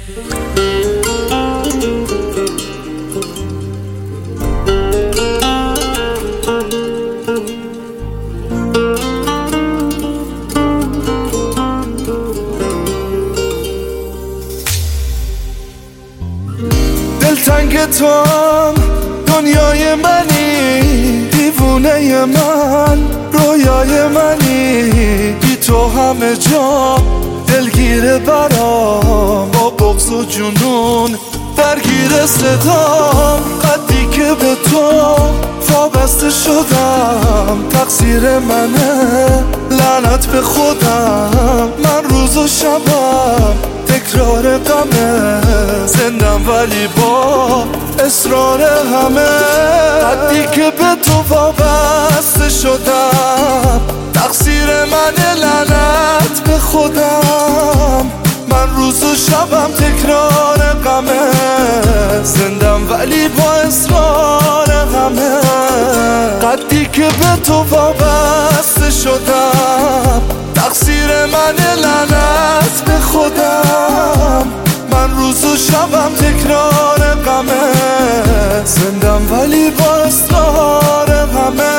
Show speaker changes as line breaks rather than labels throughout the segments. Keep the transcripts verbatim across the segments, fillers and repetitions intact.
دلتنگ تو هم دنیای منی، دیوونه من رویای منی، بی تو همه جا دلگیره برام، با بغض و جنون درگیر صدام. قدی که به تو وابسته شدم تقصیر منه، لعنت به خودم. من روز و شبم تکرار غمه، زندم ولی با اصرار همه. قدی که به تو وابسته شدم تقصیر منه، لعنت به خودم. من روز و شبم تکرار غمه، زندم ولی با اصرار همه. قدی که به تو وابسته شدم تقصیر منه، لعنت به خودم. من روز و شبم تکرار غمه، زندم ولی با اصرار همه.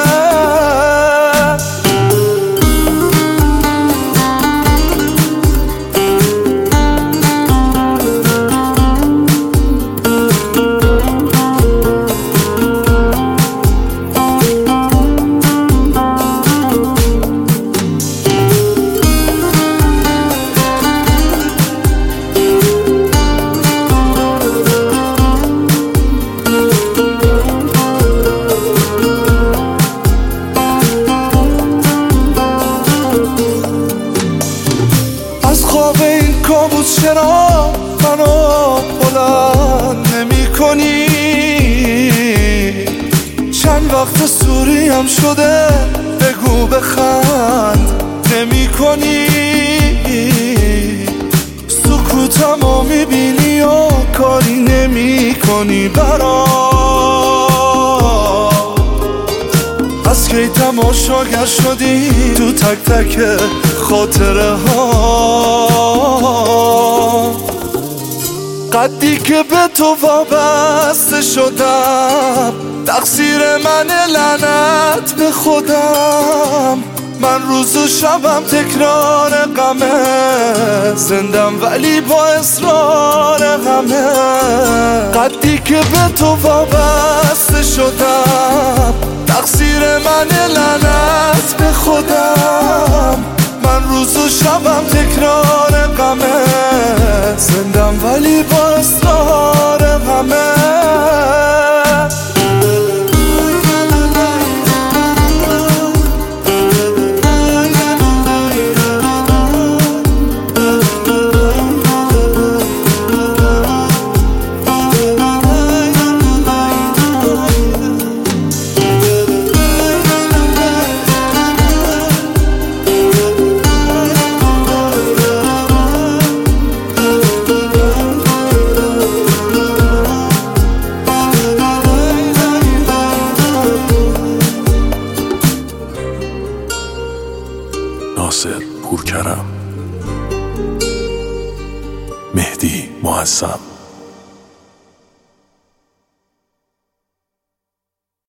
کابوس چرا منو بلند نمی کنی؟ چند وقت سوریم شده بگو بخند نمی کنی؟ سکوتمو می بینی و کاری نمی کنی برام. از کی تماشاگر شدی تو تک تک خاطره ها؟ قدی که به تو وابسته شدم تقصیر منه، لعنت به خودم. من روز و شبم تکرار غمه، زندم ولی با اصرار همه. قدی که به تو وابسته شدم تقصیر منه، لعنت به خودم. من روز و شبم تکرار غمه، زندم ولی با اصرار همه.
ناصر پورکرم، مهدی معظم.